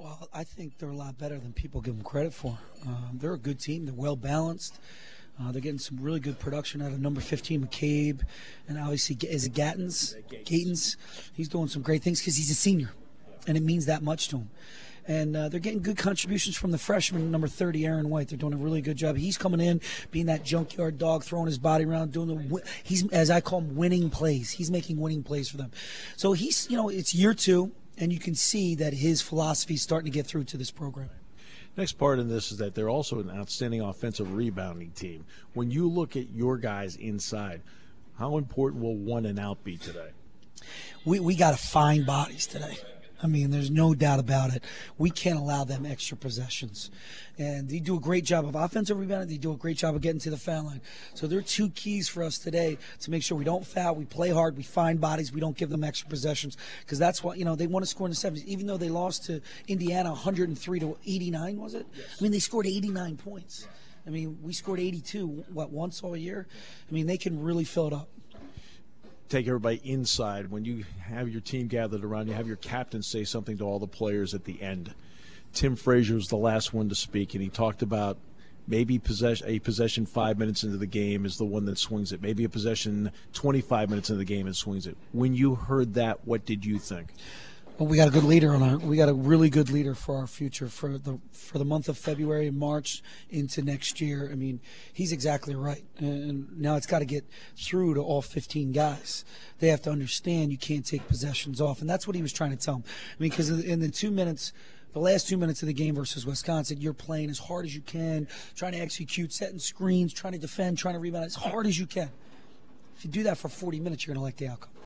Well, I think they're a lot better than people give them credit for. They're a good team. They're well balanced. They're getting some really good production out of number 15, McCabe, and obviously is it Gatins? Gatins. He's doing some great things because he's a senior, and it means that much to him. And they're getting good contributions from the freshman, number 30, Aaron White. They're doing a really good job. He's coming in, being that junkyard dog, throwing his body around, he's, as I call him, winning plays. He's making winning plays for them. So he's, it's year 2, and you can see that his philosophy is starting to get through to this program. Next part in this is that they're also an outstanding offensive rebounding team. When you look at your guys inside, how important will 1 and out be today? We got to find bodies today. I mean, there's no doubt about it. We can't allow them extra possessions. And they do a great job of offensive rebounding. They do a great job of getting to the foul line. So there are 2 keys for us today to make sure we don't foul, we play hard, we find bodies, we don't give them extra possessions. Because that's what, they want to score in the 70s. Even though they lost to Indiana 103-89, was it? Yes. I mean, they scored 89 points. I mean, we scored 82, once all year? I mean, they can really fill it up. Take everybody inside. When you have your team gathered around, you have your captain say something to all the players at the end. Tim Frazier was the last one to speak, and he talked about maybe a possession 5 minutes into the game is the one that swings it. Maybe a possession 25 minutes into the game and swings it. When you heard that, what did you think? Well, we got a good leader we got a really good leader for our future for the month of February and March into next year. I mean, he's exactly right. And now it's got to get through to all 15 guys. They have to understand you can't take possessions off, and that's what he was trying to tell them. I mean, because in the last 2 minutes of the game versus Wisconsin, you're playing as hard as you can, trying to execute, setting screens, trying to defend, trying to rebound as hard as you can. If you do that for 40 minutes, you're going to like the outcome.